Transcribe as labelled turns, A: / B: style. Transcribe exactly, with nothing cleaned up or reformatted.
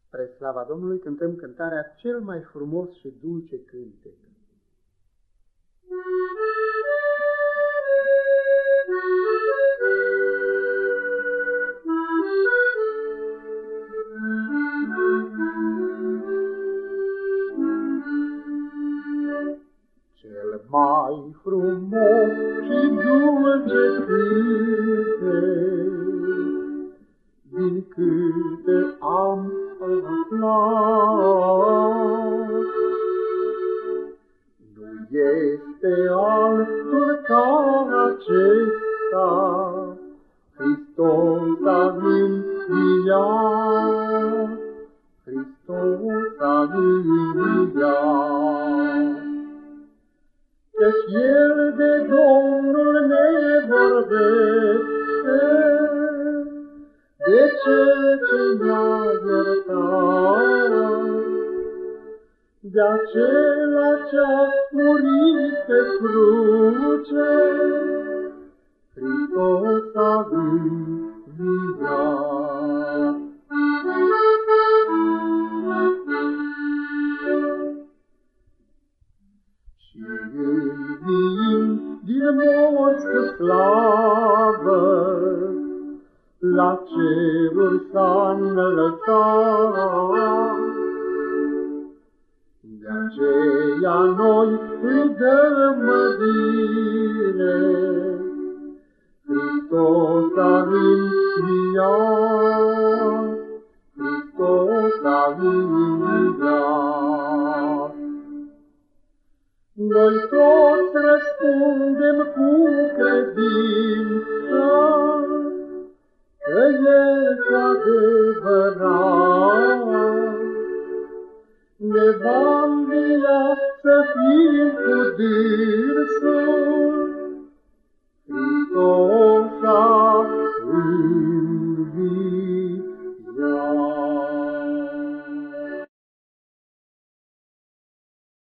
A: Spre slava Domnului cântăm cântarea Cel mai frumos și dulce cântec. Cel mai frumos și dulce cântec din câte am aflat, nu este altul ca acesta, Hristos a înviat, Hristos a înviat. Căci El de Domnul ne vorbește, de Cel ce ne-a iertat, de acela ce-a murit pe cruce, Hristos a înviat. Și înviind din morți cu slavă, la ceruri s-a înălțat. De aceea noi îi dăm mărire, Hristos a înviat, Hristos a înviat. Noi toți răspundem cu credință că El cu adevărat ne va învia să fim cu dânsul.